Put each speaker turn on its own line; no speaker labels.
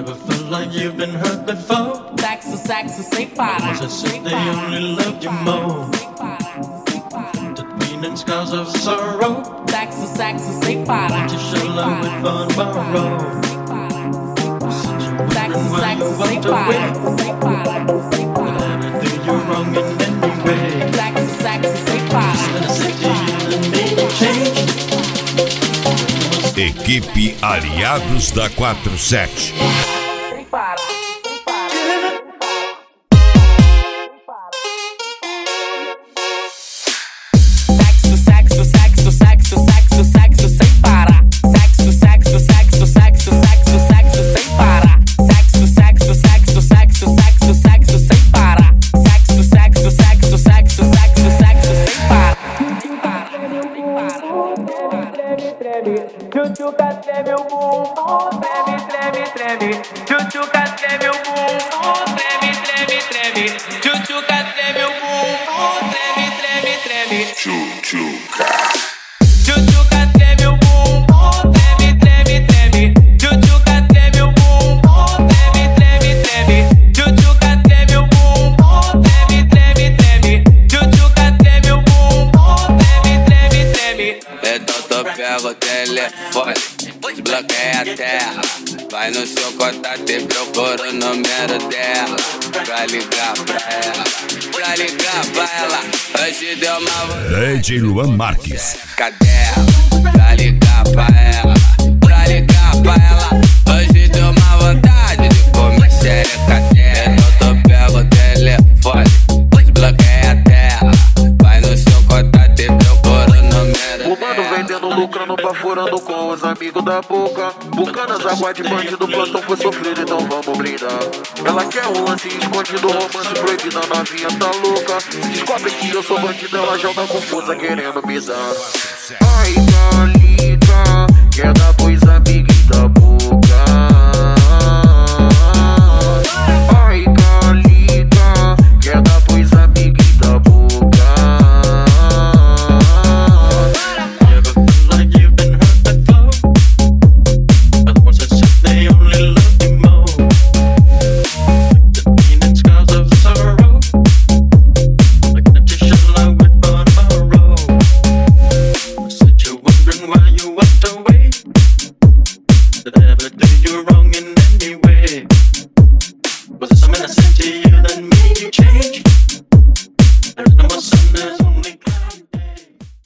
Never felt like you've been hurt before.
Sexo sem parar.
I said they only loved you more. The pain and scars of sorrow.
Sexo sem parar.
To show love with Von Barrow.
Sexo sem parar.
Do you wrong in any way?
Sexo sem parar.
Equipe Aliados da 47.
Sem parar.
Tchutchuca treme o bumbum, treme, treme, treme. Tchutchuca treme o bumbum, treme, treme, treme. Tchutchuca treme o bumbum, treme, treme, treme. Tchutchuca. Tchutchuca treme o bumbum, treme, treme, treme. Tchutchuca treme o bumbum, treme, treme, treme. Tchutchuca treme o bumbum, treme, treme, treme. Tchutchuca treme o bumbum, treme, treme, treme.
Então tu pega o telefone, desbloqueia a tela. Vai no seu contato e procura o número dela. Pra ligar pra ela, hoje deu uma vontade.
DJ Luan Marques.
Cadela, pra ligar pra ela, hoje deu uma vontade de comer xereca dela. Então tu pega o telefone, desbloqueia a tela. Vai no seu contato e procura o número.
O mano vendendo, lucrando, baforando com os amigos da boca. Bucanas, água de bandido, plantão foi sofrido, então vamos brindar. Ela quer um lance escondido, romance proibido, a novinha tá louca. Descobre que eu sou bandido, ela joga confusa querendo me dar. Ai, Thalita, quer dar pois